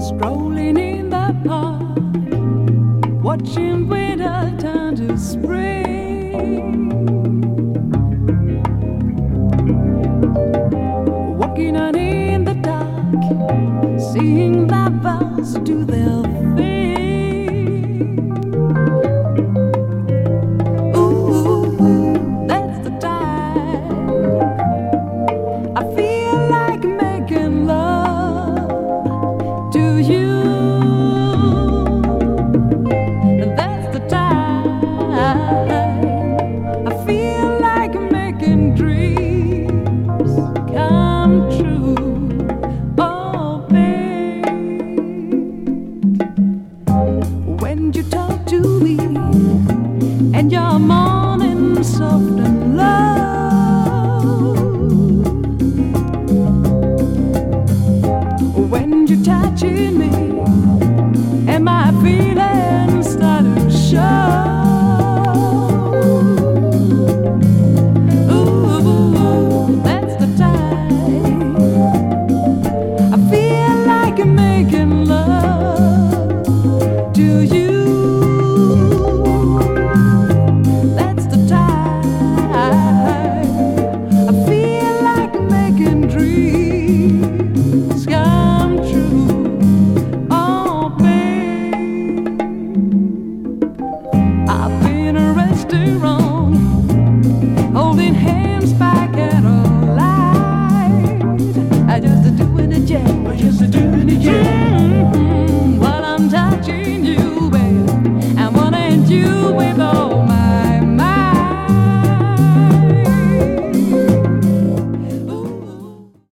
strolling in the park, watching winter turn to spring, walking on in the dark, seeing lovers do their thing. Ooh, that's the time I feel like making love to you. That's the time I feel like making dreams come true. Oh, babe, when you talk to me and your morning soft and low, when you're touching me and my feelings start to show. Ooh, that's the time I feel like making love to you. That's the time I feel like making dreams come true. Oh, babe, I've been a restaurant, holding hands back at a light. I just doing it, yeah. Just doing it, yeah.